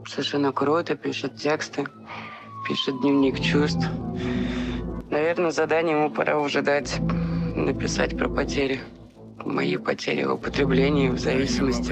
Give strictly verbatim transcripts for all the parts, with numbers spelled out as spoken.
совершенно круто, пишет тексты, пишет дневник чувств. Наверное, задание ему пора уже дать, написать про потери. Мои потери в употреблении, в зависимости.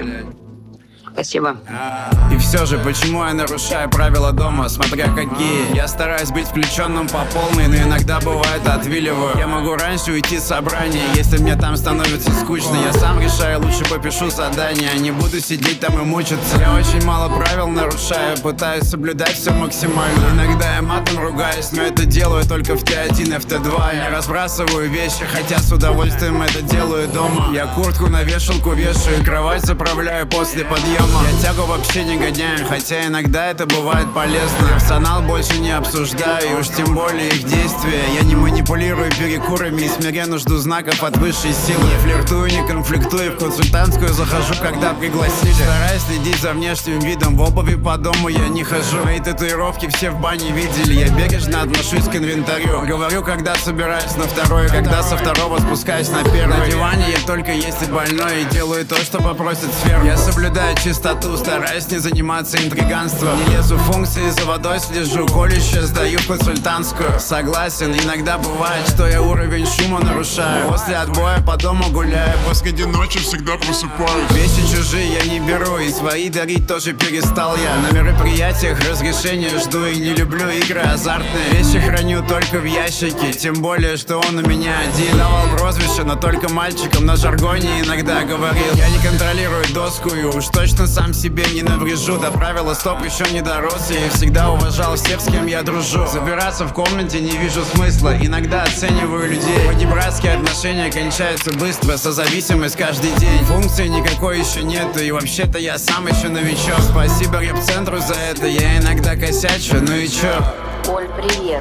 Спасибо. И все же, почему я нарушаю правила дома, смотря какие? Я стараюсь быть включенным по полной, но иногда бывает отвиливаю. Я могу раньше уйти с собрания, если мне там становится скучно. Я сам решаю, лучше попишу задание, не буду сидеть там и мучиться. Я очень мало правил нарушаю, пытаюсь соблюдать все максимально. Иногда я матом ругаюсь, но это делаю только в Т один и в Т два. Я разбрасываю вещи, хотя с удовольствием это делаю дома. Я куртку на вешалку вешаю, кровать заправляю после подъема. Я тягу вообще не гоняю, хотя иногда это бывает полезно. Персонал больше не обсуждаю, и уж тем более их действия. Я не манипулирую перекурами и смиренно жду знаков от высшей силы. Не флиртую, не конфликтую, в консультантскую захожу, когда пригласили. Стараюсь следить за внешним видом, в обуви по дому я не хожу. Мои татуировки все в бане видели, я бережно отношусь к инвентарю. Говорю, когда собираюсь на второй, когда со второго спускаюсь на первый. На диване я только если больной и делаю то, что попросит сверху. Я соблюдаю чистоту, стараюсь не заниматься интриганством. Не лезу в функции, за водой слежу, колюще сдаю в консультантскую. Согласен, иногда бывает, что я уровень шума нарушаю. После отбоя по дому гуляю, посреди ночи всегда просыпаюсь. Вещи чужие я не беру, и свои дарить тоже перестал я. На мероприятиях разрешения жду и не люблю игры азартные. Вещи храню только в ящике, тем более, что он у меня один. Давал прозвище, но только мальчикам на жаргоне иногда говорил. Я не контролирую доску и уж точно сам себе не наврежу. До правила стоп еще не дорос, я всегда уважал всех, с кем я дружу. Забираться в комнате не вижу смысла, иногда оцениваю людей. Понебратские отношения кончаются быстро, созависимость каждый день. Функции никакой еще нету, и вообще-то я сам еще новичок. Спасибо реп-центру за это, я иногда косячу, ну и чё? Оль, привет.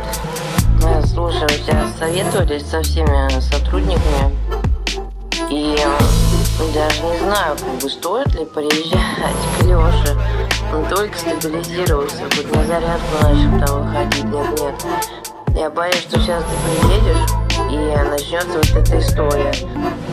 Слушай, у тебя советовались со всеми сотрудниками, и даже не знаю, как бы стоит ли приезжать к Лёше. Он только стабилизировался, хоть на зарядку начал там выходить, нет-нет. Я боюсь, что сейчас ты приедешь, и начнется вот эта история.